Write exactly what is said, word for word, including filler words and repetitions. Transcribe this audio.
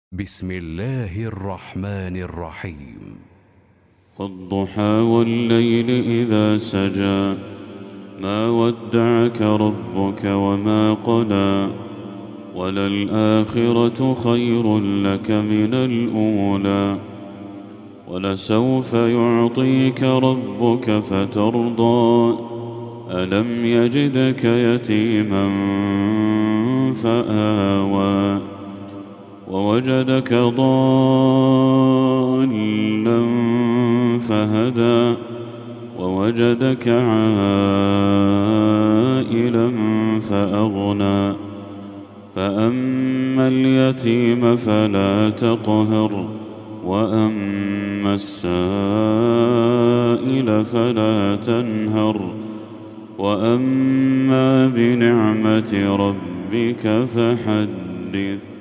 بسم الله الرحمن الرحيم. والضحى والليل إذا سجى ما ودعك ربك وما قلى وللآخرة خير لك من الأولى ولسوف يعطيك ربك فترضى ألم يجدك يتيما فآوى ووجدك ضالا فهدى ووجدك عائلا فأغنى فأما اليتيم فلا تقهر وأما السائل فلا تنهر وأما بنعمة ربك فحدث.